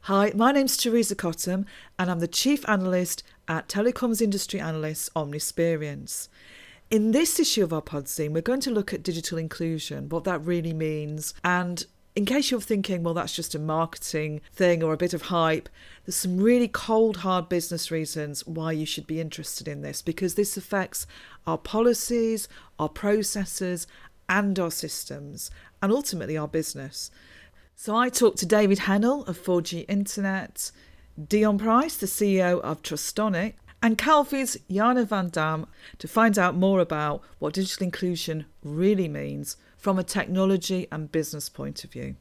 Hi, my name's Teresa Cottam and I'm the Chief Analyst at Telecoms Industry Analysts Omnisperience. In this issue of our Podzine, we're going to look at digital inclusion, what that really means, and in case you're thinking, well, that's just a marketing thing or a bit of hype, there's some really cold, hard business reasons why you should be interested in this, because this affects our policies, our processes, and our systems, and ultimately our business. So I talked to David Hennell of 4G Internet, Dion Price, the CEO of Trustonic, and Calvi's Jana van Dam to find out more about what digital inclusion really means from a technology and business point of view.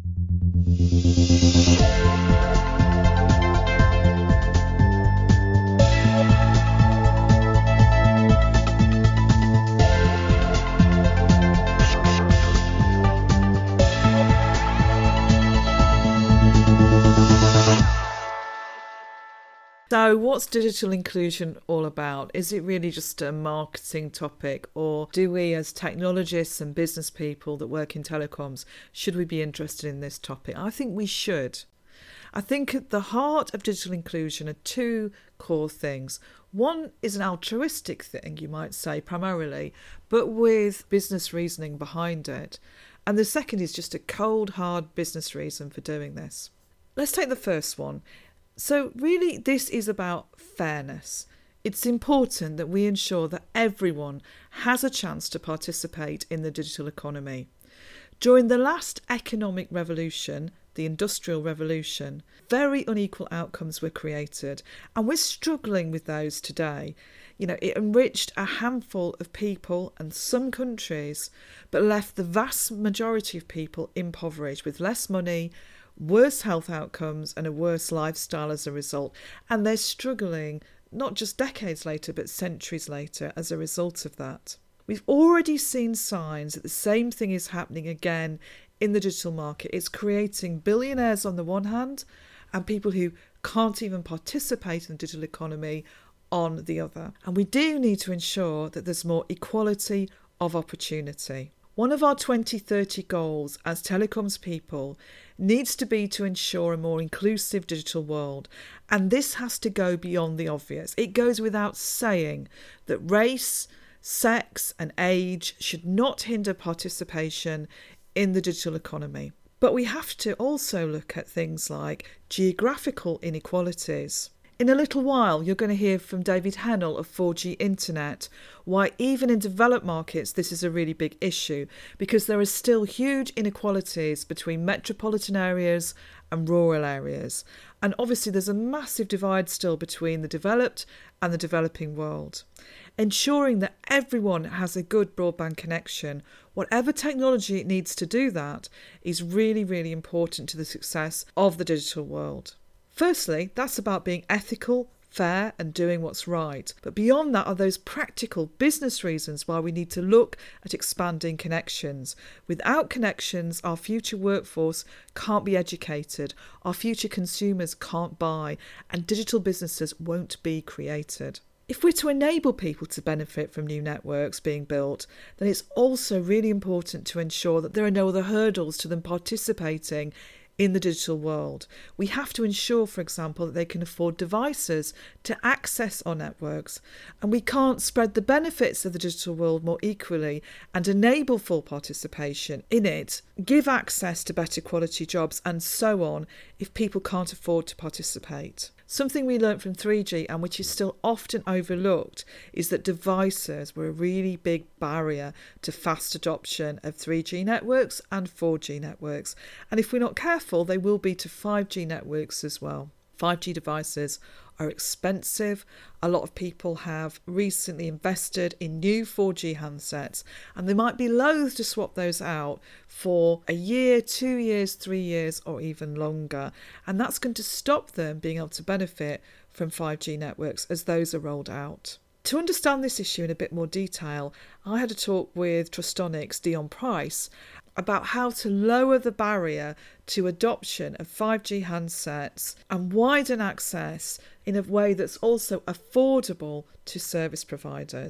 So what's digital inclusion all about? Is it really just a marketing topic, or do we as technologists and business people that work in telecoms, should we be interested in this topic? I think we should. I think at the heart of digital inclusion are two core things. One is an altruistic thing, you might say, primarily, but with business reasoning behind it. And the second is just a cold, hard business reason for doing this. Let's take the first one. So really, this is about fairness. It's important that we ensure that everyone has a chance to participate in the digital economy. During the last economic revolution, the Industrial Revolution, very unequal outcomes were created, and we're struggling with those today. It enriched a handful of people and some countries, but left the vast majority of people impoverished with less money, worse health outcomes and a worse lifestyle as a result. And they're struggling not just decades later, but centuries later as a result of that. We've already seen signs that the same thing is happening again in the digital market. It's creating billionaires on the one hand and people who can't even participate in the digital economy on the other. And we do need to ensure that there's more equality of opportunity. One of our 2030 goals as telecoms people needs to be to ensure a more inclusive digital world. And this has to go beyond the obvious. It goes without saying that race, sex and age should not hinder participation in the digital economy. But we have to also look at things like geographical inequalities. In a little while, you're going to hear from David Hennell of 4G Internet why even in developed markets this is a really big issue, because there are still huge inequalities between metropolitan areas and rural areas. And obviously there's a massive divide still between the developed and the developing world. Ensuring that everyone has a good broadband connection, whatever technology it needs to do that, is really, really important to the success of the digital world. Firstly, that's about being ethical, fair and doing what's right. But beyond that are those practical business reasons why we need to look at expanding connections. Without connections, our future workforce can't be educated, our future consumers can't buy, and digital businesses won't be created. If we're to enable people to benefit from new networks being built, then it's also really important to ensure that there are no other hurdles to them participating in the digital world. We have to ensure, for example, that they can afford devices to access our networks, and we can't spread the benefits of the digital world more equally and enable full participation in it, give access to better quality jobs and so on if people can't afford to participate. Something we learnt from 3G and which is still often overlooked is that devices were a really big barrier to fast adoption of 3G networks and 4G networks. And if we're not careful, they will be to 5G networks as well. 5G devices are expensive. A lot of people have recently invested in new 4G handsets and they might be loath to swap those out for a year, 2 years, 3 years or even longer. And that's going to stop them being able to benefit from 5G networks as those are rolled out. To understand this issue in a bit more detail, I had a talk with Trustonic's Dion Price about how to lower the barrier to adoption of 5G handsets and widen access in a way that's also affordable to service providers.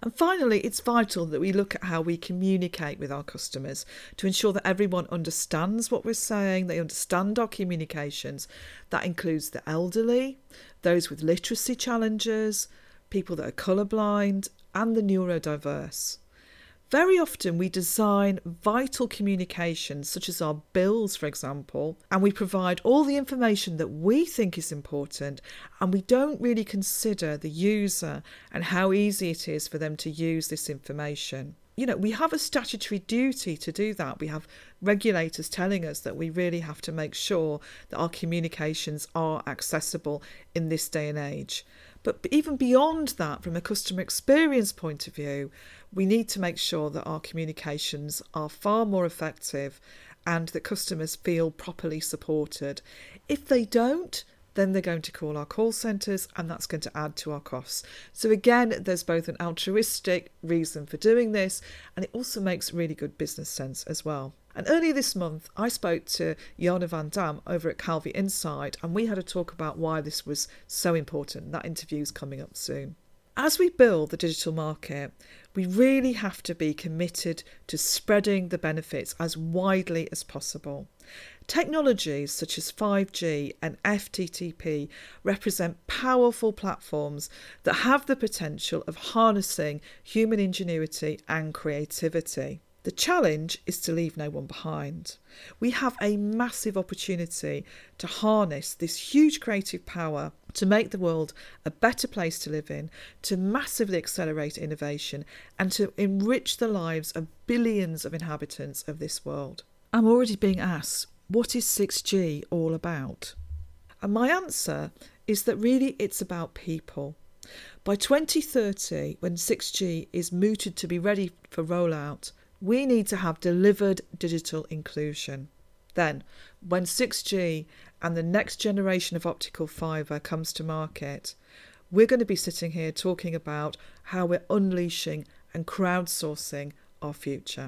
And finally, it's vital that we look at how we communicate with our customers to ensure that everyone understands what we're saying, they understand our communications. That includes the elderly, those with literacy challenges, people that are colourblind, and the neurodiverse. Very often we design vital communications, such as our bills, for example, and we provide all the information that we think is important, and we don't really consider the user and how easy it is for them to use this information. You know, we have a statutory duty to do that. We have regulators telling us that we really have to make sure that our communications are accessible in this day and age. But even beyond that, from a customer experience point of view, we need to make sure that our communications are far more effective and that customers feel properly supported. If they don't, then they're going to call our call centres, and that's going to add to our costs. So again, there's both an altruistic reason for doing this, and it also makes really good business sense as well. And earlier this month, I spoke to Jana van Dam over at Calvi Insight, and we had a talk about why this was so important. That interview's coming up soon. As we build the digital market, we really have to be committed to spreading the benefits as widely as possible. Technologies such as 5G and FTTP represent powerful platforms that have the potential of harnessing human ingenuity and creativity. The challenge is to leave no one behind. We have a massive opportunity to harness this huge creative power to make the world a better place to live in, to massively accelerate innovation, and to enrich the lives of billions of inhabitants of this world. I'm already being asked, what is 6G all about? And my answer is that really it's about people. By 2030, when 6G is mooted to be ready for rollout, we need to have delivered digital inclusion. Then, when 6G and the next generation of optical fibre comes to market, we're going to be sitting here talking about how we're unleashing and crowdsourcing our future.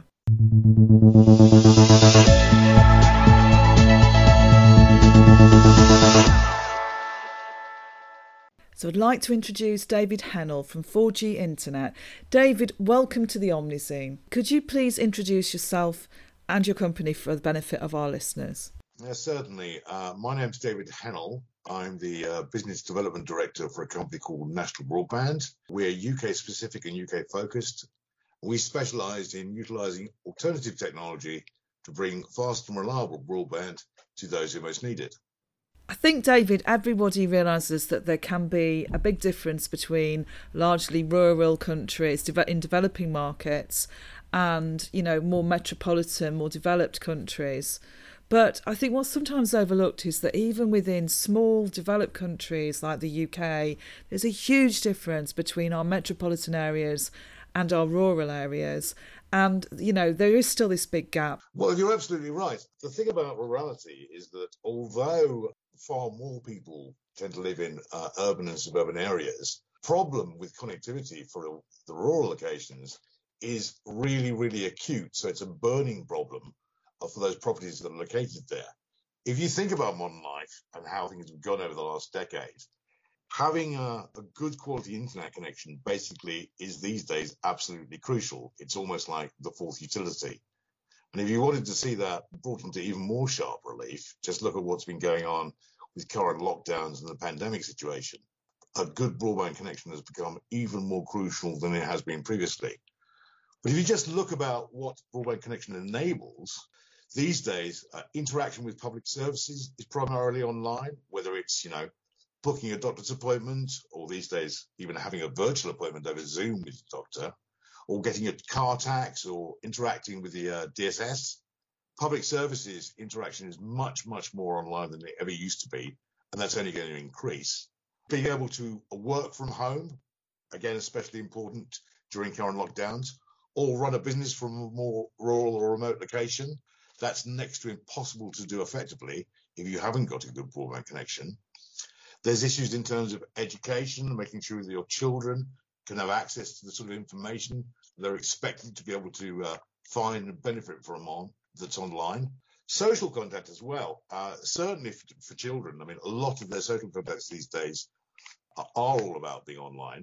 So I'd like to introduce David Hennell from 4G Internet. David, welcome to the OmniZine. Could you please introduce yourself and your company for the benefit of our listeners? Yes, certainly. My name's David Hennell. I'm the Business Development Director for a company called National Broadband. We're UK specific and UK focused. We specialise in utilising alternative technology to bring fast and reliable broadband to those who most need it. I think, David, everybody realises that there can be a big difference between largely rural countries in developing markets and, you know, more metropolitan, more developed countries. But I think what's sometimes overlooked is that even within small developed countries like the UK, there's a huge difference between our metropolitan areas and our rural areas. And, you know, there is still this big gap. Well, you're absolutely right. The thing about rurality is that although far more people tend to live in urban and suburban areas, problem with connectivity for the rural locations is really, really acute. So it's a burning problem for those properties that are located there. If you think about modern life and how things have gone over the last decade, having a good quality internet connection basically is these days absolutely crucial. It's almost like the fourth utility. And if you wanted to see that brought into even more sharp relief, just look at what's been going on with current lockdowns and the pandemic situation. A good broadband connection has become even more crucial than it has been previously. But if you just look about what broadband connection enables, these days, interaction with public services is primarily online, whether it's, you know, booking a doctor's appointment, or these days, even having a virtual appointment over Zoom with the doctor, or getting a car tax, or interacting with the DSS. Public services interaction is much, much more online than it ever used to be, and that's only going to increase. Being able to work from home, again, especially important during current lockdowns, or run a business from a more rural or remote location, that's next to impossible to do effectively if you haven't got a good broadband connection. There's issues in terms of education, making sure that your children can have access to the sort of information they're expected to be able to find and benefit from that's online. Social contact as well, certainly for children. I mean, a lot of their social contacts these days are all about being online.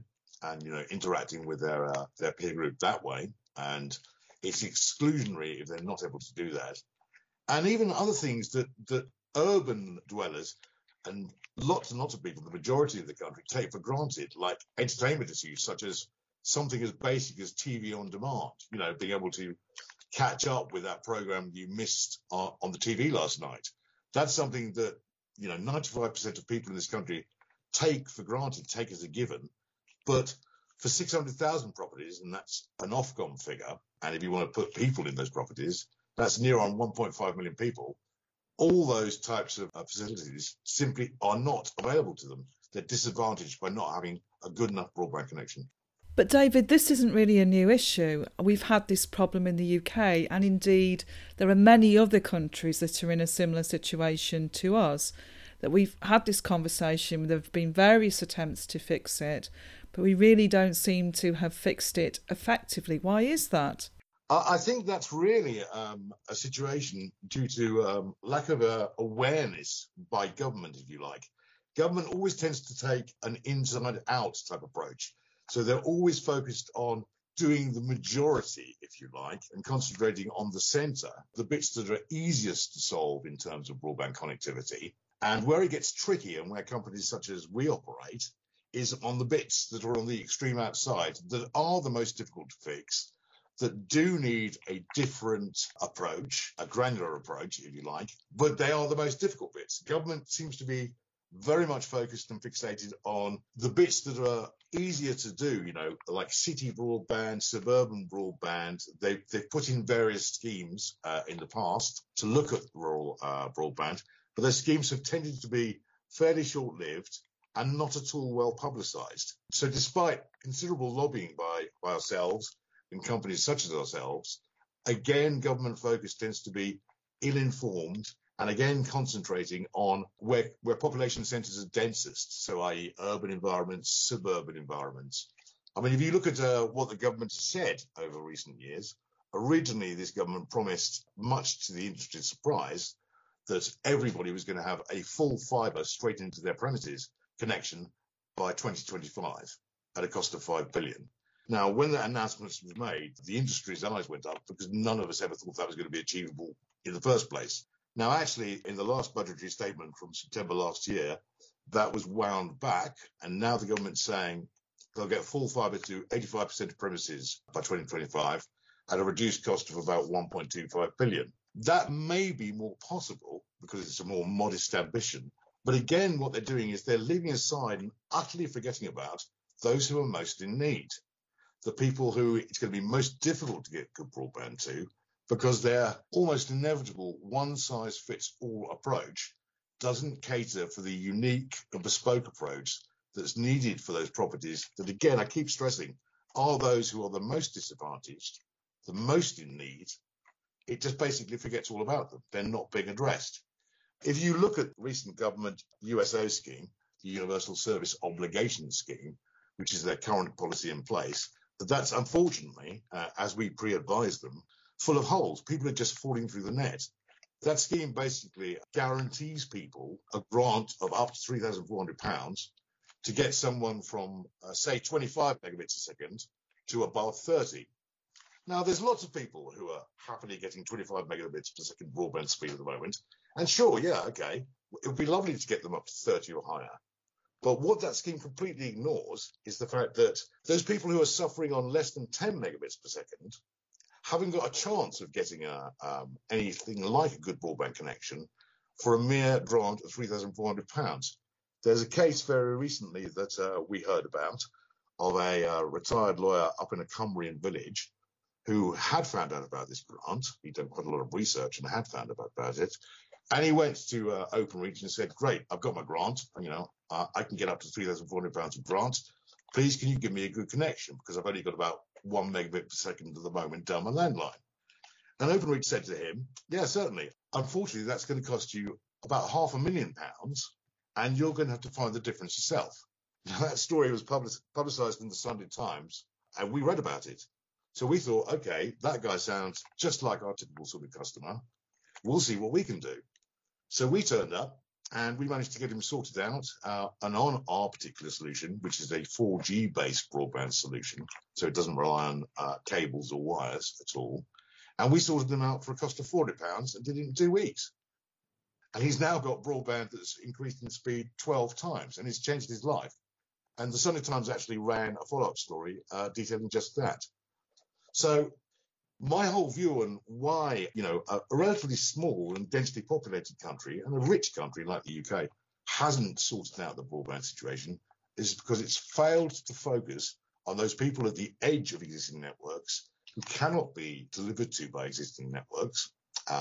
and interacting with their peer group that way, and it's exclusionary if they're not able to do that. And even other things that urban dwellers and lots and lots of people, the majority of the country, take for granted, like entertainment issues such as something as basic as TV on demand, being able to catch up with that program you missed on the TV last night. That's something that 95% of people in this country take for granted, take as a given. But for 600,000 properties, and that's an Ofcom figure, and if you want to put people in those properties, that's near on 1.5 million people. All those types of facilities simply are not available to them. They're disadvantaged by not having a good enough broadband connection. But David, this isn't really a new issue. We've had this problem in the UK, and indeed there are many other countries that are in a similar situation to us, that we've had this conversation. There have been various attempts to fix it, but we really don't seem to have fixed it effectively. Why is that? I think that's really a situation due to lack of awareness by government, if you like. Government always tends to take an inside-out type approach. So they're always focused on doing the majority, if you like, and concentrating on the centre, the bits that are easiest to solve in terms of broadband connectivity. And where it gets tricky and where companies such as we operate is on the bits that are on the extreme outside that are the most difficult to fix, that do need a different approach, a granular approach, if you like, but they are the most difficult bits. Government seems to be very much focused and fixated on the bits that are easier to do, like city broadband, suburban broadband. They've put in various schemes in the past to look at rural broadband, but those schemes have tended to be fairly short-lived and not at all well publicised. So despite considerable lobbying by ourselves and companies such as ourselves, again, government focus tends to be ill-informed, and again, concentrating on where population centres are densest, so i.e. urban environments, suburban environments. I mean, if you look at what the government has said over recent years, originally this government promised, much to the industry's surprise, that everybody was going to have a full fibre straight into their premises connection by 2025 at a cost of $5 billion. Now, when that announcement was made, the industry's eyes went up because none of us ever thought that was going to be achievable in the first place. Now, actually, in the last budgetary statement from September last year, that was wound back, and now the government's saying they'll get full fibre to 85% of premises by 2025 at a reduced cost of about $1.25 billion. That may be more possible because it's a more modest ambition. But again, what they're doing is they're leaving aside and utterly forgetting about those who are most in need, the people who it's going to be most difficult to get good broadband to, because their almost inevitable one-size-fits-all approach doesn't cater for the unique and bespoke approach that's needed for those properties that, again, I keep stressing, are those who are the most disadvantaged, the most in need. It just basically forgets all about them. They're not being addressed. If you look at the recent government USO scheme, the Universal Service Obligation Scheme, which is their current policy in place, that's unfortunately, as we pre-advised them, full of holes. People are just falling through the net. That scheme basically guarantees people a grant of up to £3,400 to get someone from, say, 25 megabits a second to above 30. Now, there's lots of people who are happily getting 25 megabits per second broadband speed at the moment. And sure, yeah, okay, it would be lovely to get them up to 30 or higher. But what that scheme completely ignores is the fact that those people who are suffering on less than 10 megabits per second haven't got a chance of getting anything like a good broadband connection for a mere grant of £3,400. There's a case very recently that we heard about of a retired lawyer up in a Cumbrian village who had found out about this grant. He'd done quite a lot of research and had found out about it. And he went to Openreach and said, great, I've got my grant. I can get up to £3,400 of grant. Please, can you give me a good connection? Because I've only got about 1 megabit per second at the moment down my landline. And Openreach said to him, yeah, certainly. Unfortunately, that's going to cost you about £500,000 and you're going to have to find the difference yourself. Now, that story was publicised in the Sunday Times and we read about it. So we thought, okay, that guy sounds just like our typical sort of customer. We'll see what we can do. So we turned up And we managed to get him sorted out. And on our particular solution, which is a 4G based broadband solution, so it doesn't rely on cables or wires at all. And we sorted them out for a cost of £400 and did it in 2 weeks. And he's now got broadband that's increased in speed 12 times, and it's changed his life. And the Sunday Times actually ran a follow-up story detailing just that. So my whole view on why, a relatively small and densely populated country and a rich country like the UK hasn't sorted out the broadband situation is because it's failed to focus on those people at the edge of existing networks who cannot be delivered to by existing networks,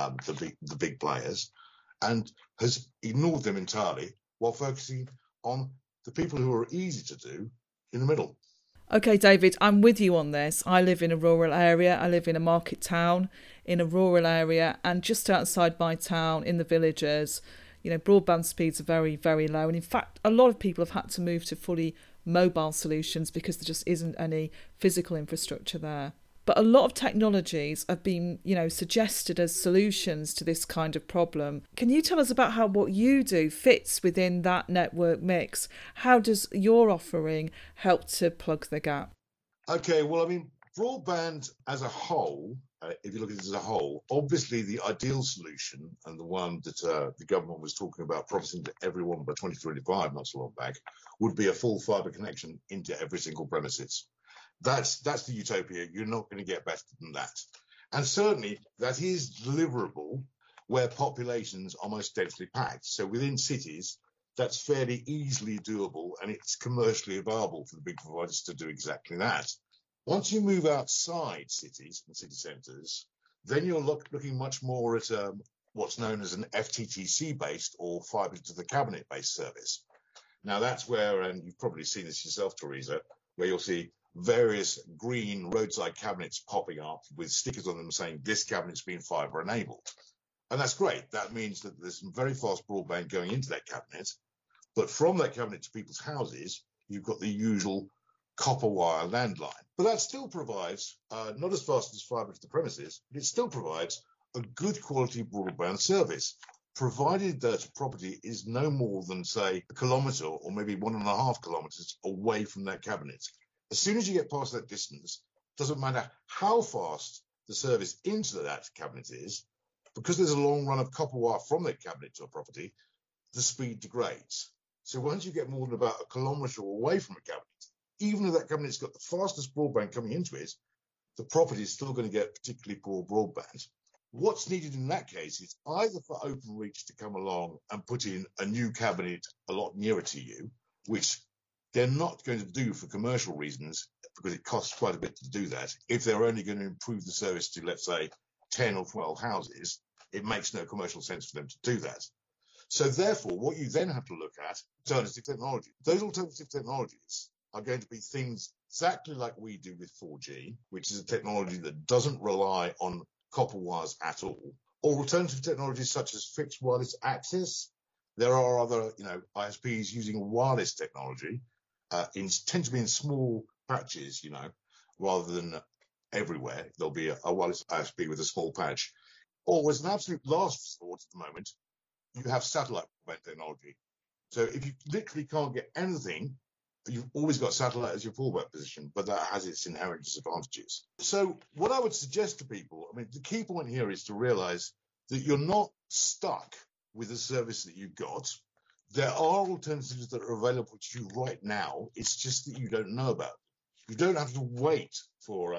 the big players, and has ignored them entirely while focusing on the people who are easy to do in the middle. Okay, David, I'm with you on this. I live in a rural area. I live in a market town in a rural area, and just outside my town in the villages, broadband speeds are very, very low. And in fact, a lot of people have had to move to fully mobile solutions because there just isn't any physical infrastructure there. But a lot of technologies have been, suggested as solutions to this kind of problem. Can you tell us about how what you do fits within that network mix? How does your offering help to plug the gap? Okay, well, broadband as a whole, if you look at it as a whole, obviously the ideal solution and the one that the government was talking about promising to everyone by 2025, not so long back, would be a full fibre connection into every single premises. That's the utopia. You're not going to get better than that. And certainly that is deliverable where populations are most densely packed. So within cities, that's fairly easily doable, and it's commercially viable for the big providers to do exactly that. Once you move outside cities and city centres, then you're looking much more at what's known as an FTTC-based or fibre to the cabinet-based service. Now that's where, and you've probably seen this yourself, Teresa, where you'll see various green roadside cabinets popping up with stickers on them saying this cabinet's been fibre enabled. And that's great. That means that there's some very fast broadband going into that cabinet. But from that cabinet to people's houses, you've got the usual copper wire landline. But that still provides, not as fast as fibre to the premises, but it still provides a good quality broadband service, provided that property is no more than, say, a kilometre or maybe 1.5 kilometres away from that cabinet. As soon as you get past that distance, it doesn't matter how fast the service into that cabinet is, because there's a long run of copper wire from that cabinet to a property, the speed degrades. So once you get more than about a kilometre away from a cabinet, even if that cabinet's got the fastest broadband coming into it, the property is still going to get particularly poor broadband. What's needed in that case is either for Openreach to come along and put in a new cabinet a lot nearer to you, which they're not going to do for commercial reasons because it costs quite a bit to do that. If they're only going to improve the service to, let's say, 10 or 12 houses, it makes no commercial sense for them to do that. So therefore, what you then have to look at, alternative technology. Those alternative technologies are going to be things exactly like we do with 4G, which is a technology that doesn't rely on copper wires at all, or alternative technologies such as fixed wireless access. There are other, ISPs using wireless technology, tend to be in small patches, rather than everywhere. There'll be a wireless ISP with a small patch. Or as an absolute last resort at the moment, you have satellite technology. So if you literally can't get anything, you've always got satellite as your fallback position, but that has its inherent disadvantages. So what I would suggest to people, the key point here is to realize that you're not stuck with the service that you've got. There are alternatives that are available to you right now. It's just that you don't know about. You don't have to wait for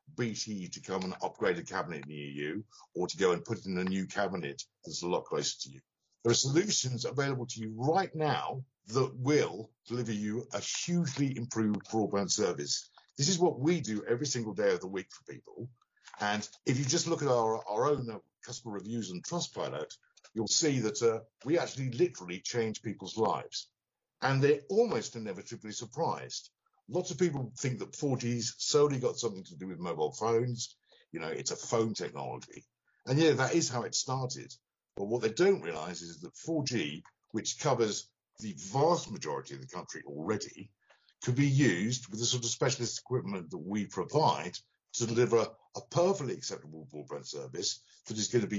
BT to come and upgrade a cabinet near you, or to go and put in a new cabinet that's a lot closer to you. There are solutions available to you right now that will deliver you a hugely improved broadband service. This is what we do every single day of the week for people. And if you just look at our own customer reviews and Trustpilot, you'll see that we actually literally change people's lives. And they're almost inevitably surprised. Lots of people think that 4G's solely got something to do with mobile phones. It's a phone technology. And yeah, that is how it started. But what they don't realize is that 4G, which covers the vast majority of the country already, could be used with the sort of specialist equipment that we provide to deliver a perfectly acceptable broadband service that is going to be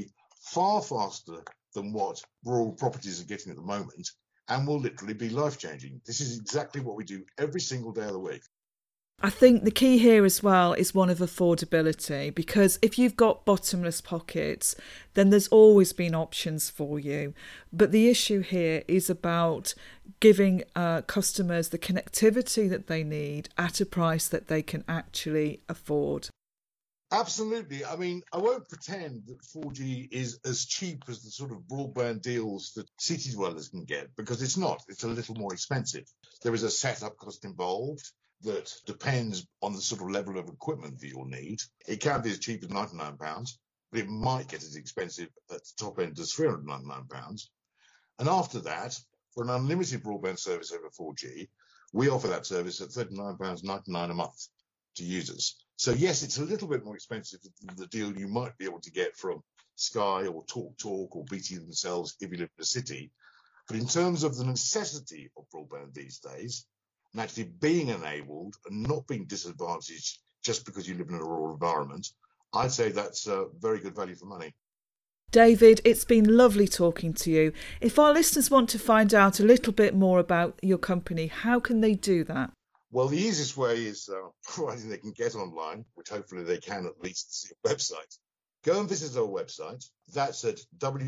far faster than what rural properties are getting at the moment, and will literally be life-changing. This is exactly what we do every single day of the week. I think the key here as well is one of affordability, because if you've got bottomless pockets, then there's always been options for you. But the issue here is about giving customers the connectivity that they need at a price that they can actually afford. Absolutely. I mean, I won't pretend that 4G is as cheap as the sort of broadband deals that city dwellers can get, because it's not. It's a little more expensive. There is a setup cost involved that depends on the sort of level of equipment that you'll need. It can be as cheap as £99, but it might get as expensive at the top end as £399. And after that, for an unlimited broadband service over 4G, we offer that service at £39.99 a month to users. So yes, it's a little bit more expensive than the deal you might be able to get from Sky or TalkTalk or BT themselves if you live in a city. But in terms of the necessity of broadband these days, and actually being enabled and not being disadvantaged just because you live in a rural environment, I'd say that's very good value for money. David, it's been lovely talking to you. If our listeners want to find out a little bit more about your company, how can they do that? Well, the easiest way is providing they can get online, which hopefully they can at least see a website. Go and visit our website. That's at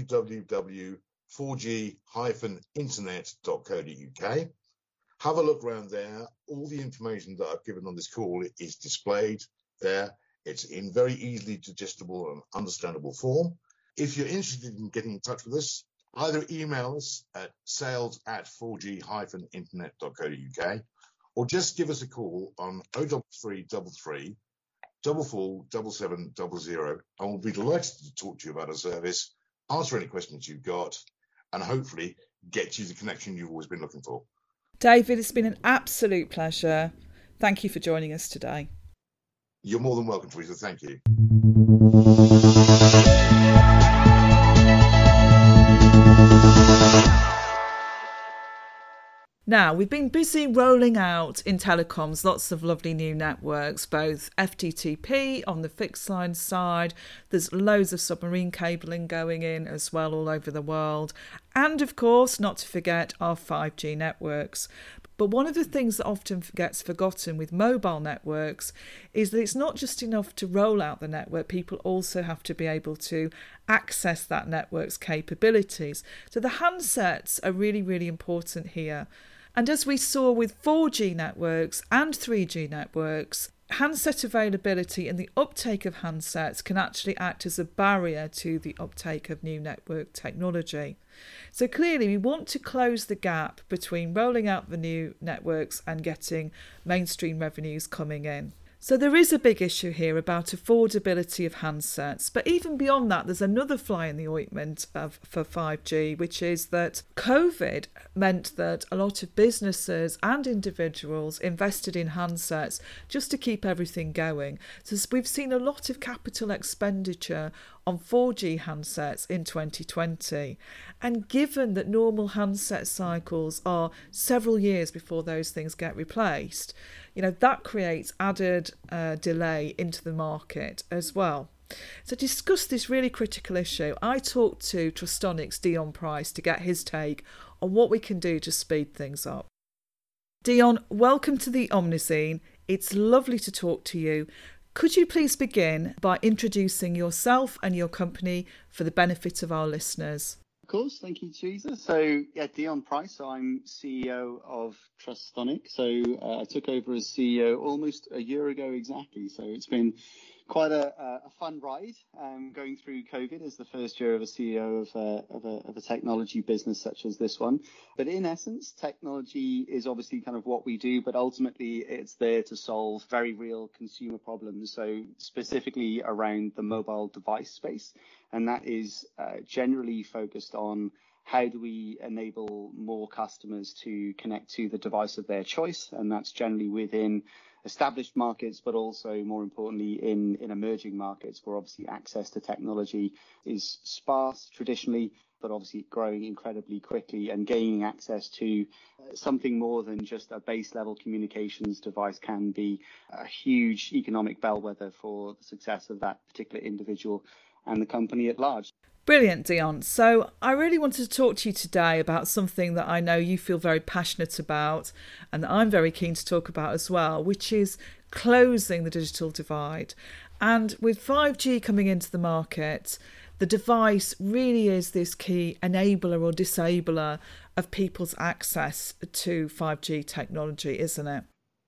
www.4g-internet.co.uk. Have a look around there. All the information that I've given on this call is displayed there. It's in very easily digestible and understandable form. If you're interested in getting in touch with us, either email us at sales@4g-internet.co.uk or just give us a call on 03333 447700, and we'll be delighted to talk to you about our service, answer any questions you've got, and hopefully get you the connection you've always been looking for. David, it's been an absolute pleasure. Thank you for joining us today. You're more than welcome, Teresa. Thank you. Now, we've been busy rolling out in telecoms lots of lovely new networks, both FTTP on the fixed line side, there's loads of submarine cabling going in as well all over the world, and of course, not to forget our 5G networks. But one of the things that often gets forgotten with mobile networks is that it's not just enough to roll out the network, people also have to be able to access that network's capabilities. So the handsets are really, really important here. And as we saw with 4G networks and 3G networks, handset availability and the uptake of handsets can actually act as a barrier to the uptake of new network technology. So clearly we want to close the gap between rolling out the new networks and getting mainstream revenues coming in. So there is a big issue here about affordability of handsets. But even beyond that, there's another fly in the ointment for 5G, which is that COVID meant that a lot of businesses and individuals invested in handsets just to keep everything going. So we've seen a lot of capital expenditure on 4G handsets in 2020. And given that normal handset cycles are several years before those things get replaced, that creates added delay into the market as well. So to discuss this really critical issue, I talked to Trustonic's Dion Price to get his take on what we can do to speed things up. Dion, welcome to the Omniscene. It's lovely to talk to you. Could you please begin by introducing yourself and your company for the benefit of our listeners? Of course, thank you, Teresa. So, Dion Price. So I'm CEO of Trustonic. So I took over as CEO almost a year ago exactly. So it's been quite a fun ride going through COVID as the first year of a CEO of a technology business such as this one. But in essence, technology is obviously kind of what we do, but ultimately it's there to solve very real consumer problems. So specifically around the mobile device space. And that is generally focused on how do we enable more customers to connect to the device of their choice. And that's generally within established markets, but also more importantly in emerging markets where obviously access to technology is sparse traditionally, but obviously growing incredibly quickly, and gaining access to something more than just a base level communications device can be a huge economic bellwether for the success of that particular individual and the company at large. Brilliant, Dion. So I really wanted to talk to you today about something that I know you feel very passionate about and that I'm very keen to talk about as well, which is closing the digital divide. And with 5G coming into the market, the device really is this key enabler or disabler of people's access to 5G technology, isn't it?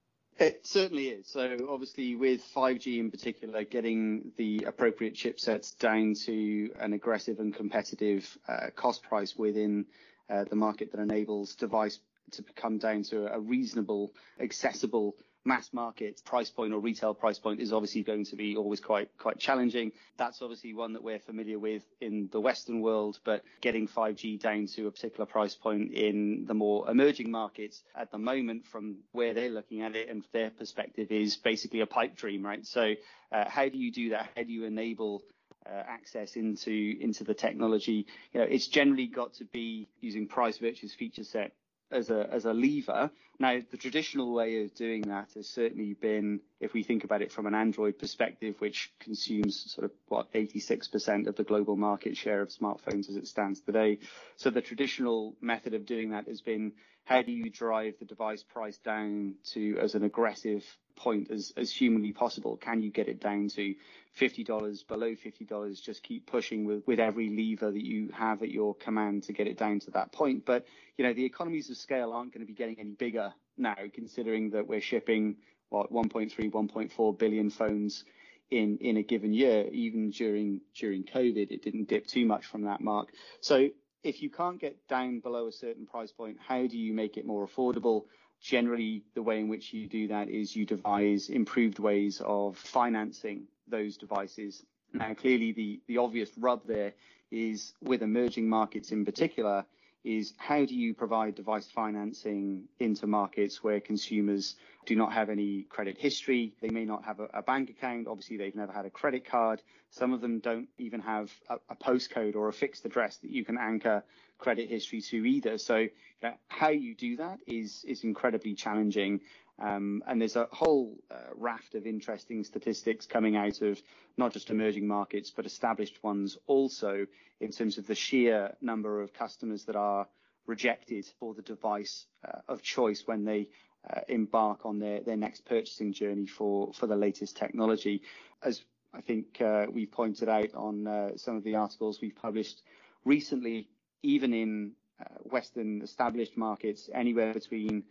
It certainly is. So obviously with 5G in particular, getting the appropriate chipsets down to an aggressive and competitive cost price within the market that enables device to come down to a reasonable, accessible mass market price point or retail price point is obviously going to be always quite challenging. That's obviously one that we're familiar with in the Western world, but getting 5G down to a particular price point in the more emerging markets at the moment, from where they're looking at it and their perspective, is basically a pipe dream, right? So how do you do that? How do you enable access into the technology? It's generally got to be using price versus feature set as a lever. Now, the traditional way of doing that has certainly been, if we think about it from an Android perspective, which consumes sort of 86% of the global market share of smartphones as it stands today. So the traditional method of doing that has been, how do you drive the device price down to as an aggressive point as humanly possible? Can you get it down to $50, below $50? Just keep pushing with every lever that you have at your command to get it down to that point. But the economies of scale aren't going to be getting any bigger now, considering that we're shipping 1.3, 1.4 billion phones in a given year. Even during COVID, it didn't dip too much from that mark. So if you can't get down below a certain price point, how do you make it more affordable? Generally, the way in which you do that is you devise improved ways of financing those devices. Now, clearly, the obvious rub there is, with emerging markets in particular, is how do you provide device financing into markets where consumers do not have any credit history? They may not have a bank account. Obviously, they've never had a credit card. Some of them don't even have a postcode or a fixed address that you can anchor credit history to either. So how you do that is incredibly challenging. And there's a whole raft of interesting statistics coming out of not just emerging markets, but established ones also, in terms of the sheer number of customers that are rejected for the device of choice when they embark on their next purchasing journey for the latest technology. As I think we've pointed out on some of the articles we've published recently, even in Western established markets, anywhere between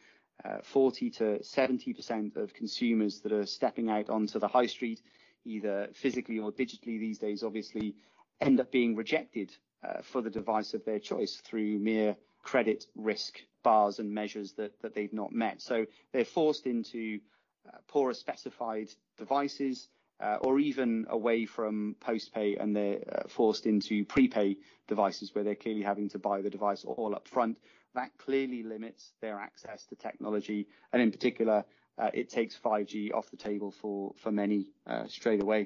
40 to 70% of consumers that are stepping out onto the high street, either physically or digitally these days, obviously, end up being rejected for the device of their choice through mere credit risk bars and measures that they've not met. So they're forced into poorer specified devices, or even away from post-pay, and they're forced into prepay devices where they're clearly having to buy the device all up front. That clearly limits their access to technology, and in particular, it takes 5G off the table for many straight away.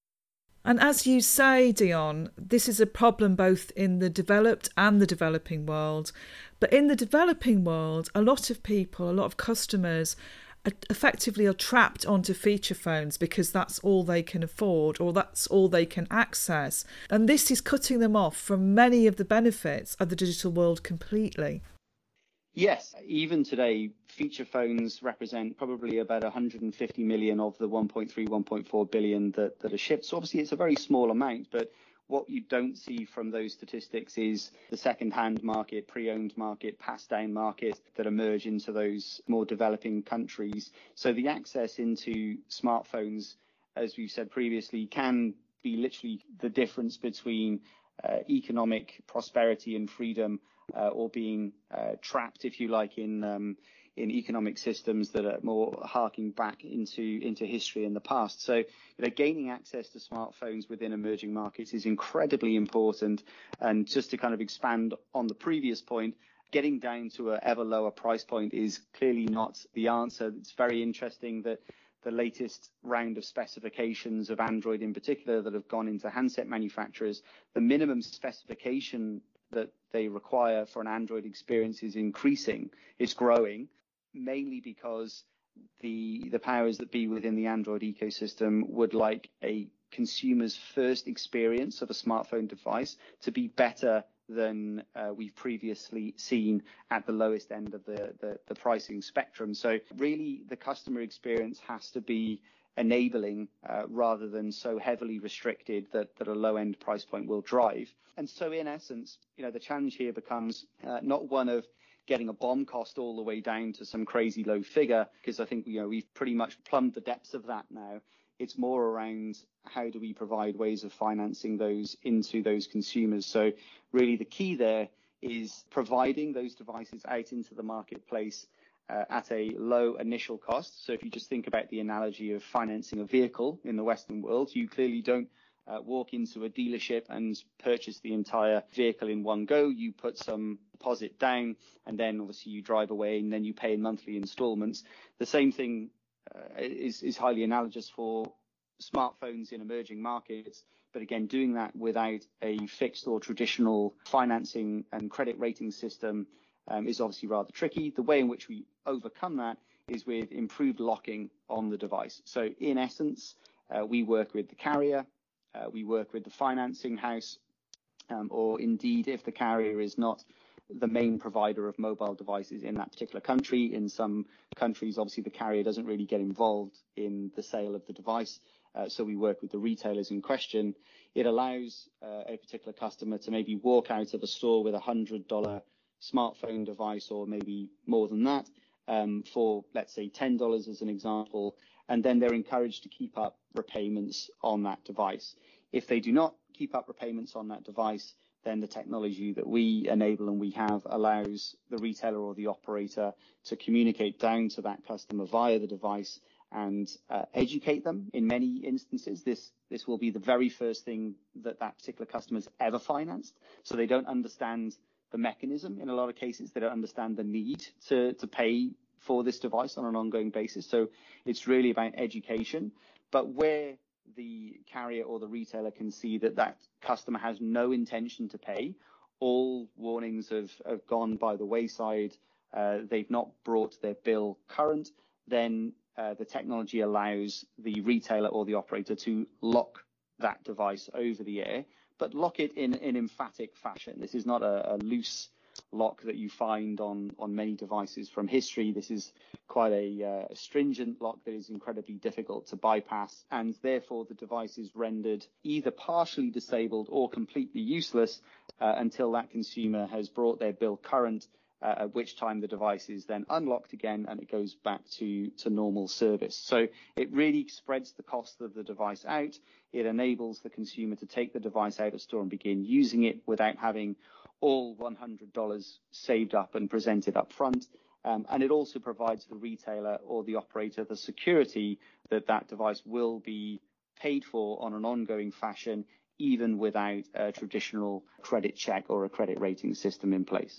And as you say, Dion, this is a problem both in the developed and the developing world. But in the developing world, a lot of people, a lot of customers effectively are trapped onto feature phones because that's all they can afford or that's all they can access. And this is cutting them off from many of the benefits of the digital world completely. Yes, even today, feature phones represent probably about 150 million of the 1.3, 1.4 billion that are shipped. So obviously it's a very small amount, but what you don't see from those statistics is the second-hand market, pre-owned market, pass-down market that emerge into those more developing countries. So the access into smartphones, as we've said previously, can be literally the difference between economic prosperity and freedom, or being trapped, if you like, in economic systems that are more harking back into history in the past. So gaining access to smartphones within emerging markets is incredibly important. And just to kind of expand on the previous point, getting down to an ever lower price point is clearly not the answer. It's very interesting that the latest round of specifications of Android in particular that have gone into handset manufacturers, the minimum specification that they require for an Android experience is increasing. It's growing, mainly because the powers that be within the Android ecosystem would like a consumers' first experience of a smartphone device to be better than we've previously seen at the lowest end of the pricing spectrum. So really, the customer experience has to be enabling rather than so heavily restricted that a low-end price point will drive. And so in essence, the challenge here becomes not one of getting a BOM cost all the way down to some crazy low figure, because I think we've pretty much plumbed the depths of that now. It's more around how do we provide ways of financing those into those consumers. So really the key there is providing those devices out into the marketplace at a low initial cost. So if you just think about the analogy of financing a vehicle in the Western world, you clearly don't walk into a dealership and purchase the entire vehicle in one go. You put some deposit down, and then obviously you drive away, and then you pay in monthly installments. The same thing is highly analogous for smartphones in emerging markets. But again, doing that without a fixed or traditional financing and credit rating system is obviously rather tricky. The way in which we overcome that is with improved locking on the device. So in essence, we work with the carrier, we work with the financing house, or indeed, if the carrier is not the main provider of mobile devices in that particular country. In some countries, obviously, the carrier doesn't really get involved in the sale of the device. So we work with the retailers in question. It allows a particular customer to maybe walk out of a store with $100 smartphone device, or maybe more than that, for, let's say, $10 as an example. And then they're encouraged to keep up repayments on that device. If they do not keep up repayments on that device, then the technology that we enable and we have allows the retailer or the operator to communicate down to that customer via the device and educate them. In many instances, this will be the very first thing that particular customer's ever financed. So they don't understand the mechanism. In a lot of cases, they don't understand the need to pay for this device on an ongoing basis. So it's really about education. But where the carrier or the retailer can see that customer has no intention to pay, all warnings have gone by the wayside, they've not brought their bill current, then the technology allows the retailer or the operator to lock that device over the air, but lock it in an emphatic fashion. This is not a loose lock that you find on many devices from history. This is quite a stringent lock that is incredibly difficult to bypass, and therefore the device is rendered either partially disabled or completely useless until that consumer has brought their bill current, at which time the device is then unlocked again and it goes back to normal service. So it really spreads the cost of the device out. It enables the consumer to take the device out of store and begin using it without having all $100 saved up and presented up front. And it also provides the retailer or the operator the security that that device will be paid for on an ongoing fashion, even without a traditional credit check or a credit rating system in place.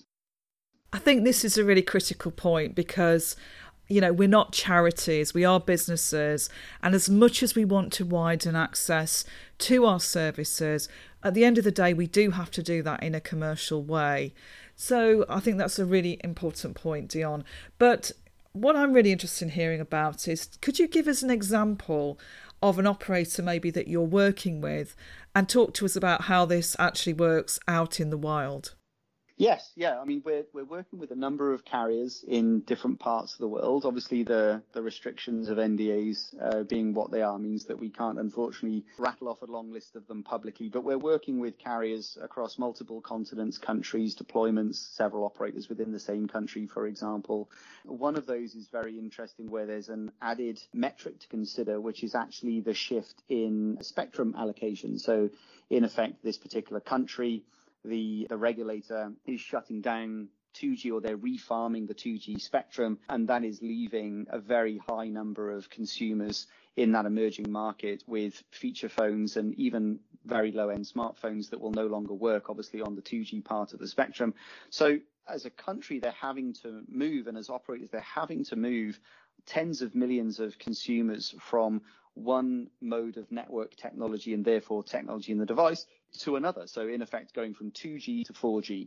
I think this is a really critical point because, we're not charities, we are businesses. And as much as we want to widen access to our services, at the end of the day, we do have to do that in a commercial way. So I think that's a really important point, Dion. But what I'm really interested in hearing about is, could you give us an example of an operator maybe that you're working with and talk to us about how this actually works out in the wild? Yes, yeah. I mean, we're working with a number of carriers in different parts of the world. Obviously, the restrictions of NDAs being what they are means that we can't, unfortunately, rattle off a long list of them publicly. But we're working with carriers across multiple continents, countries, deployments, several operators within the same country, for example. One of those is very interesting, where there's an added metric to consider, which is actually the shift in spectrum allocation. So, in effect, this particular country, the regulator is shutting down 2G, or they're refarming the 2G spectrum, and that is leaving a very high number of consumers in that emerging market with feature phones and even very low-end smartphones that will no longer work, obviously, on the 2G part of the spectrum. So as a country, they're having to move, and as operators, they're having to move tens of millions of consumers from one mode of network technology, and therefore technology in the device, to another. So in effect, going from 2G to 4G.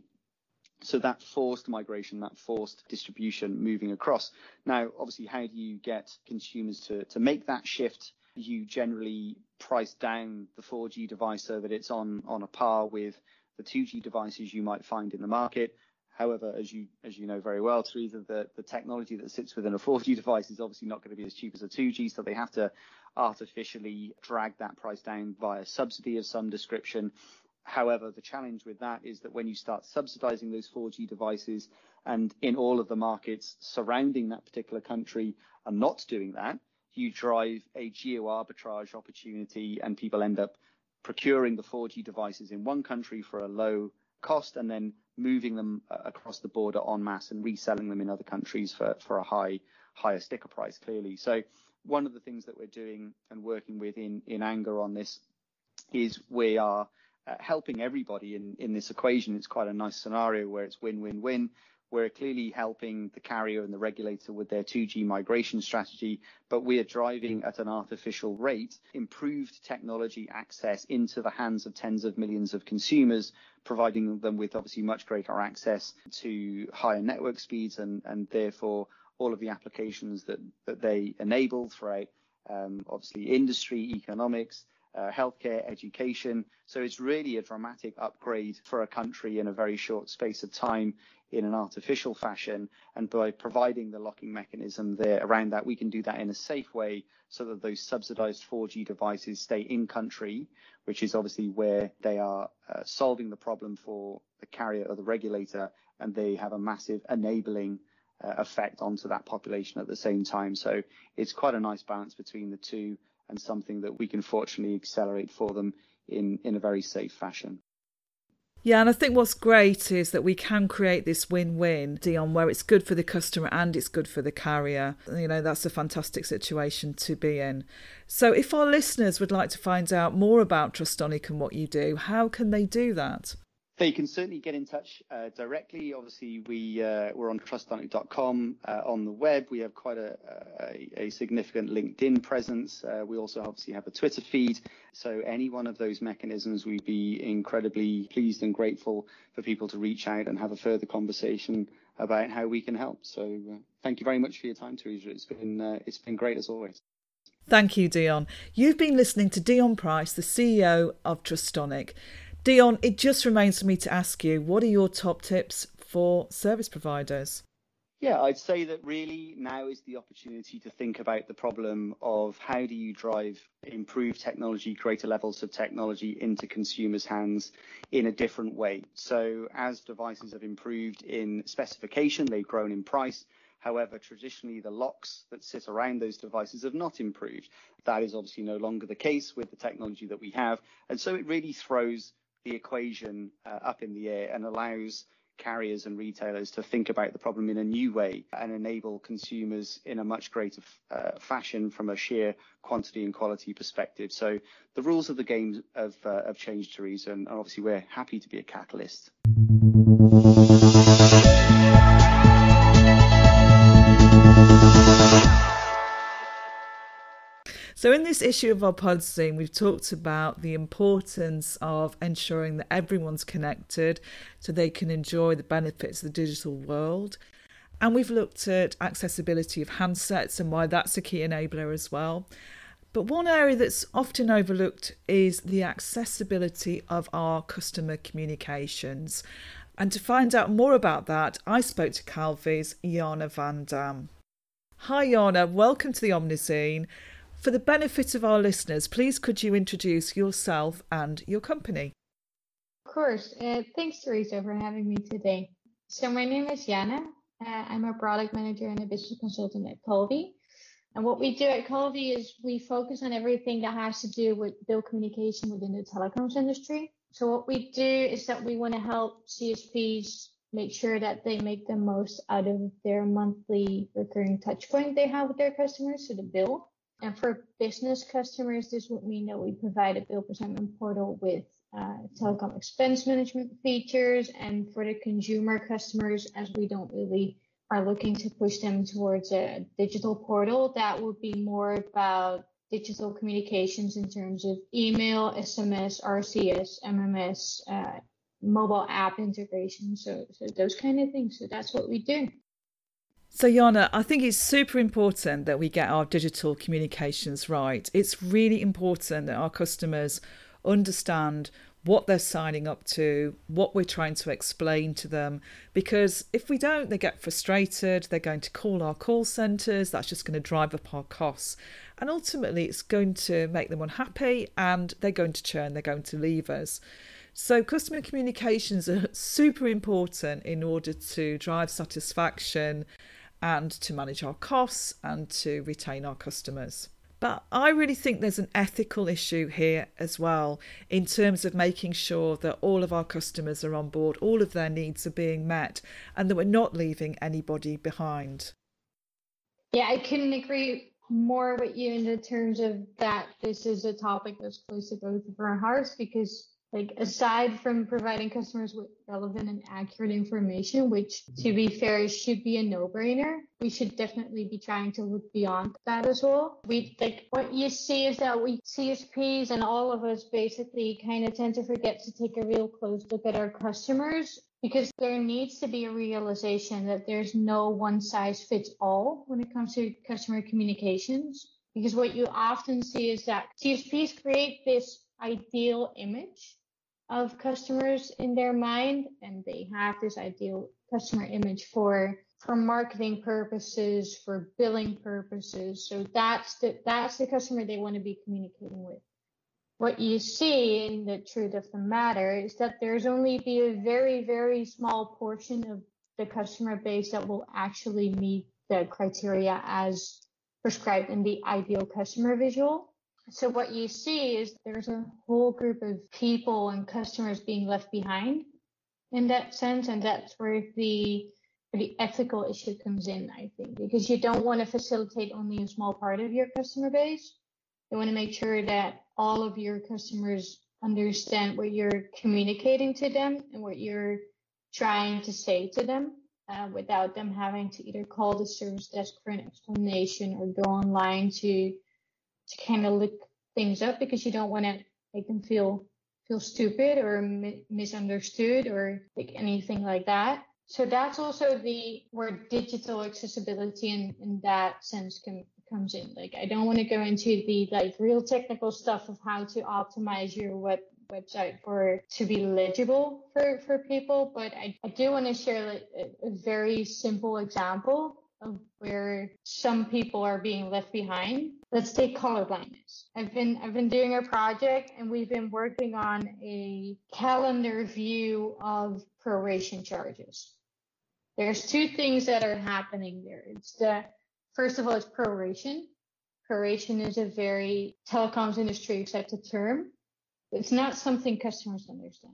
So that forced migration, that forced distribution moving across. Now, obviously, how do you get consumers to make that shift? You generally price down the 4G device so that it's on a par with the 2G devices you might find in the market. However, as you know very well, Teresa, the technology that sits within a 4G device is obviously not going to be as cheap as a 2G, so they have to artificially drag that price down via subsidy of some description. However, the challenge with that is that when you start subsidizing those 4G devices, and in all of the markets surrounding that particular country are not doing that, you drive a geo arbitrage opportunity, and people end up procuring the 4G devices in one country for a low cost and then moving them across the border en masse and reselling them in other countries for a higher sticker price, clearly. So one of the things that we're doing and working with in Anger on this is we are helping everybody in this equation. It's quite a nice scenario where it's win-win-win. We're clearly helping the carrier and the regulator with their 2G migration strategy, but we are driving at an artificial rate improved technology access into the hands of tens of millions of consumers, providing them with obviously much greater access to higher network speeds and therefore all of the applications that they enable throughout obviously industry, economics, healthcare, education. So it's really a dramatic upgrade for a country in a very short space of time in an artificial fashion. And by providing the locking mechanism there around that, we can do that in a safe way so that those subsidized 4G devices stay in country, which is obviously where they are solving the problem for the carrier or the regulator, and they have a massive enabling effect onto that population at the same time. So it's quite a nice balance between the two, and something that we can fortunately accelerate for them in a very safe fashion. Yeah, and I think what's great is that we can create this win-win, Dion, where it's good for the customer and it's good for the carrier. You know, that's a fantastic situation to be in. So if our listeners would like to find out more about Trustonic and what you do, how can they do that? They can certainly get in touch directly. Obviously, we're on trustonic.com on the web. We have quite a significant LinkedIn presence. We also obviously have a Twitter feed. So any one of those mechanisms, we'd be incredibly pleased and grateful for people to reach out and have a further conversation about how we can help. So thank you very much for your time, Teresa. It's been great as always. Thank you, Dion. You've been listening to Dion Price, the CEO of Trustonic. Dion, it just remains for me to ask you, what are your top tips for service providers? Yeah, I'd say that really now is the opportunity to think about the problem of how do you drive improved technology, greater levels of technology into consumers' hands in a different way. So as devices have improved in specification, they've grown in price. However, traditionally, the locks that sit around those devices have not improved. That is obviously no longer the case with the technology that we have. And so it really throws the equation up in the air and allows carriers and retailers to think about the problem in a new way and enable consumers in a much greater fashion from a sheer quantity and quality perspective. So the rules of the game have changed, Teresa, and obviously we're happy to be a catalyst. So in this issue of our Podzine, we've talked about the importance of ensuring that everyone's connected so they can enjoy the benefits of the digital world. And we've looked at accessibility of handsets and why that's a key enabler as well. But one area that's often overlooked is the accessibility of our customer communications. And to find out more about that, I spoke to Calvi's Jana van Dam. Hi Jana, welcome to the Omnizine. For the benefit of our listeners, please could you introduce yourself and your company? Of course. Thanks, Teresa, for having me today. So my name is Jana. I'm a product manager and a business consultant at Calvi. And what we do at Calvi is we focus on everything that has to do with bill communication within the telecoms industry. So what we do is that we want to help CSPs make sure that they make the most out of their monthly recurring touch point they have with their customers, so the bill. And for business customers, this would mean that we provide a bill presentment portal with telecom expense management features. And for the consumer customers, as we don't really are looking to push them towards a digital portal, that would be more about digital communications in terms of email, SMS, RCS, MMS, mobile app integration. So those kind of things. So that's what we do. So, Jana, I think it's super important that we get our digital communications right. It's really important that our customers understand what they're signing up to, what we're trying to explain to them, because if we don't, they get frustrated, they're going to call our call centres, that's just going to drive up our costs. And ultimately, it's going to make them unhappy and they're going to churn, they're going to leave us. So customer communications are super important in order to drive satisfaction and to manage our costs and to retain our customers. But I really think there's an ethical issue here as well in terms of making sure that all of our customers are on board, all of their needs are being met, and that we're not leaving anybody behind. Yeah, I couldn't agree more with you in the terms of that this is a topic that's close to both of our hearts, because aside from providing customers with relevant and accurate information, which to be fair should be a no-brainer, we should definitely be trying to look beyond that as well. What you see is that we CSPs and all of us basically kind of tend to forget to take a real close look at our customers, because there needs to be a realization that there's no one size fits all when it comes to customer communications. Because what you often see is that CSPs create this ideal image of customers in their mind, and they have this ideal customer image for marketing purposes, for billing purposes. So that's the customer they want to be communicating with. What you see in the truth of the matter is that there's only be a very, very small portion of the customer base that will actually meet the criteria as prescribed in the ideal customer visual. So what you see is there's a whole group of people and customers being left behind in that sense, and that's where the ethical issue comes in, I think, because you don't want to facilitate only a small part of your customer base. You want to make sure that all of your customers understand what you're communicating to them and what you're trying to say to them, without them having to either call the service desk for an explanation or go online to kind of look things up, because you don't want to make them feel stupid or misunderstood or anything like that. So that's also where digital accessibility in that sense comes in. I don't want to go into the real technical stuff of how to optimize your website to be legible for people, but I do want to share a very simple example of where some people are being left behind. Let's take color blindness. I've been doing a project and we've been working on a calendar view of proration charges. There's two things that are happening there. First of all, it's proration. Proration is a very telecoms industry accepted term. It's not something customers understand.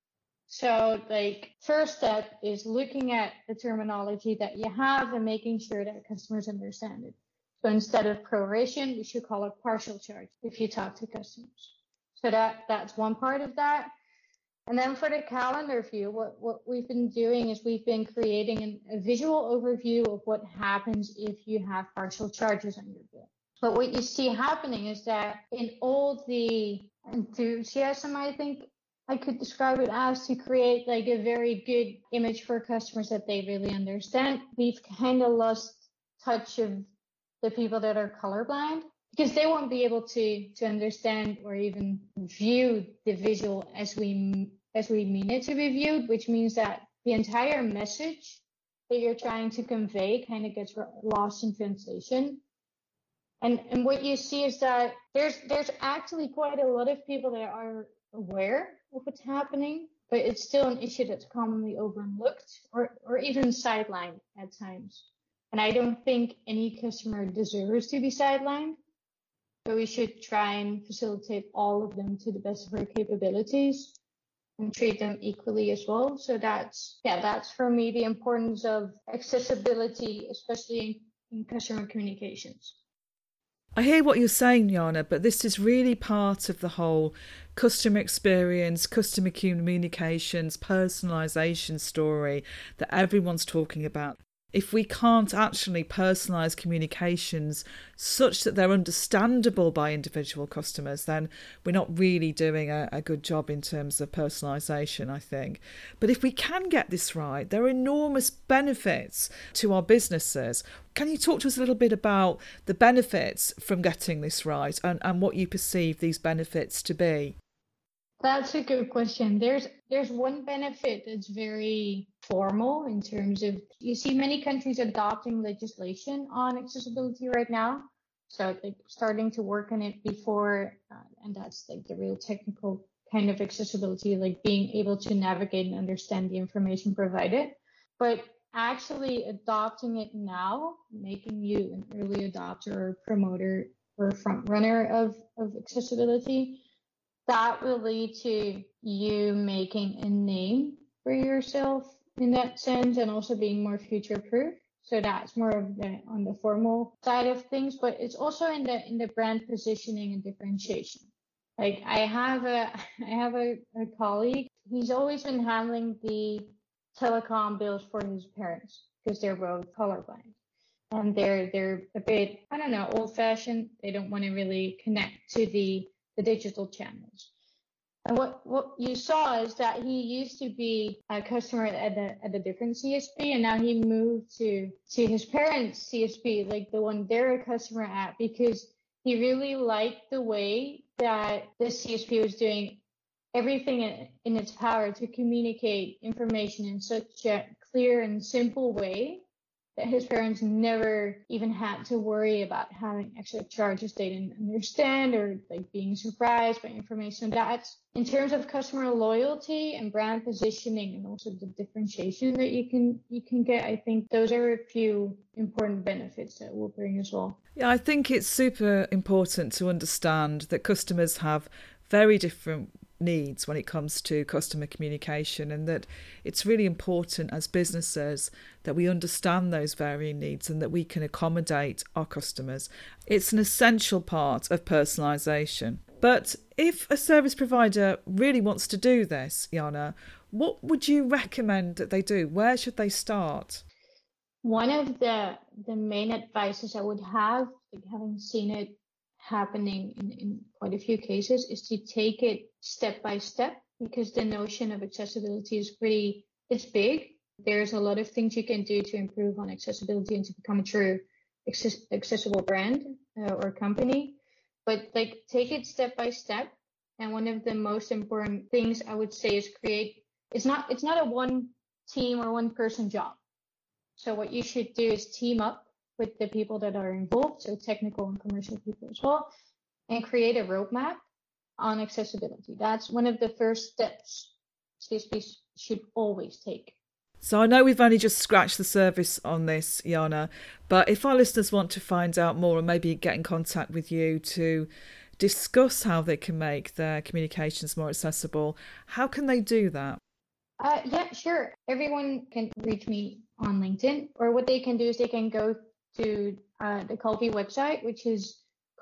So first step is looking at the terminology that you have and making sure that customers understand it. So instead of proration, we should call it partial charge if you talk to customers. So that's one part of that. And then for the calendar view, what we've been doing is we've been creating a visual overview of what happens if you have partial charges on your bill. But what you see happening is that in all the enthusiasm, I think I could describe it as, to create a very good image for customers that they really understand, we've kind of lost touch of the people that are colorblind, because they won't be able to understand or even view the visual as we mean it to be viewed, which means that the entire message that you're trying to convey kind of gets lost in translation. And what you see is that there's actually quite a lot of people that are aware of what's happening, but it's still an issue that's commonly overlooked or even sidelined at times. And I don't think any customer deserves to be sidelined, but we should try and facilitate all of them to the best of our capabilities and treat them equally as well. So that's for me the importance of accessibility, especially in customer communications. I hear what you're saying, Jana, but this is really part of the whole customer experience, customer communications, personalisation story that everyone's talking about. if we can't actually personalise communications such that they're understandable by individual customers, then we're not really doing a good job in terms of personalisation, I think. But if we can get this right, there are enormous benefits to our businesses. Can you talk to us a little bit about the benefits from getting this right and what you perceive these benefits to be? That's a good question. There's one benefit that's very formal in terms of, you see many countries adopting legislation on accessibility right now. So like starting to work on it before, and that's like the real technical kind of accessibility, like being able to navigate and understand the information provided. But actually adopting it now, making you an early adopter or promoter or front runner of accessibility, that will lead to you making a name for yourself in that sense, and also being more future proof. So that's more of on the formal side of things, but it's also in the brand positioning and differentiation. Like I have a colleague, he's always been handling the telecom bills for his parents because they're both colorblind. And they're a bit, I don't know, old fashioned. They don't want to really connect to the digital channels. And what you saw is that he used to be a customer at a different CSP, and now he moved to his parents' CSP, like the one they're a customer at, because he really liked the way that the CSP was doing everything in its power to communicate information in such a clear and simple way that his parents never even had to worry about having extra charges they didn't understand or like being surprised by information. That's in terms of customer loyalty and brand positioning and also the differentiation that you can get. I think those are a few important benefits that will bring as well. Yeah, I think it's super important to understand that customers have very different needs when it comes to customer communication, and that it's really important as businesses that we understand those varying needs and that we can accommodate our customers. It's an essential part of personalisation. But if a service provider really wants to do this, Jana, what would you recommend that they do? Where should they start? One of the main advices I would have, like having seen it happening in quite a few cases, is to take it step by step, because the notion of accessibility is it's big. There's a lot of things you can do to improve on accessibility and to become a true accessible brand or company, but like take it step by step. And one of the most important things I would say is it's not a one team or one person job. So what you should do is team up with the people that are involved, so technical and commercial people as well, and create a roadmap on accessibility. That's one of the first steps CSPs should always take. So I know we've only just scratched the surface on this, Jana, but if our listeners want to find out more and maybe get in contact with you to discuss how they can make their communications more accessible, how can they do that? Yeah, sure. Everyone can reach me on LinkedIn, or what they can do is they can go to the Colvi website, which is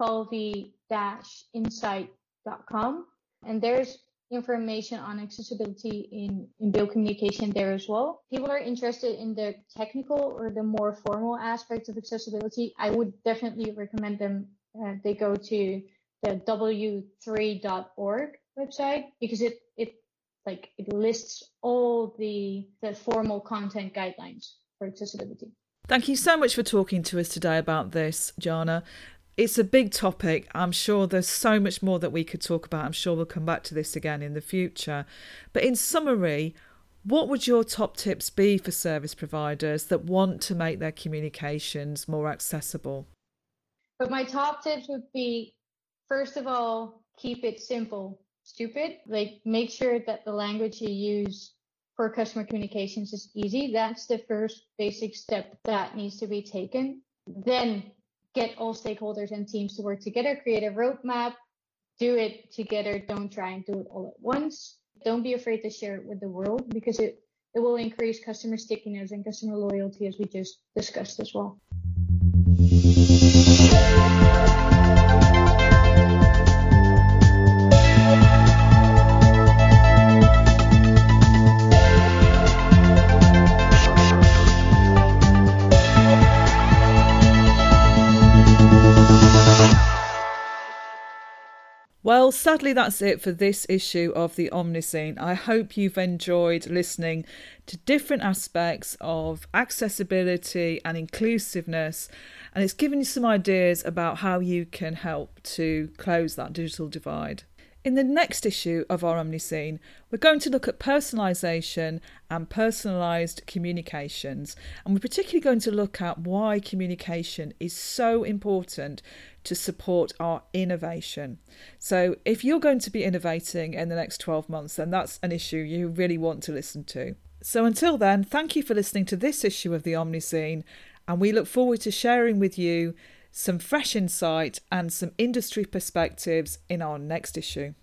colvi-insight.com. And there's information on accessibility in bill communication there as well. People are interested in the technical or the more formal aspects of accessibility. I would definitely recommend them. They go to the w3.org website, because it lists all the formal content guidelines for accessibility. Thank you so much for talking to us today about this, Jana. It's a big topic. I'm sure there's so much more that we could talk about. I'm sure we'll come back to this again in the future. But in summary, what would your top tips be for service providers that want to make their communications more accessible? But my top tips would be, first of all, keep it simple, stupid. Like, make sure that the language you use for customer communications is easy. That's the first basic step that needs to be taken. Then get all stakeholders and teams to work together, create a roadmap, do it together. Don't try and do it all at once. Don't be afraid to share it with the world, because it will increase customer stickiness and customer loyalty, as we just discussed as well. Well, sadly, that's it for this issue of the Omniscene. I hope you've enjoyed listening to different aspects of accessibility and inclusiveness, and it's given you some ideas about how you can help to close that digital divide. In the next issue of our Omniscene, we're going to look at personalisation and personalised communications, and we're particularly going to look at why communication is so important to support our innovation. So if you're going to be innovating in the next 12 months, then that's an issue you really want to listen to. So until then, thank you for listening to this issue of the Omniscene, and we look forward to sharing with you some fresh insight and some industry perspectives in our next issue.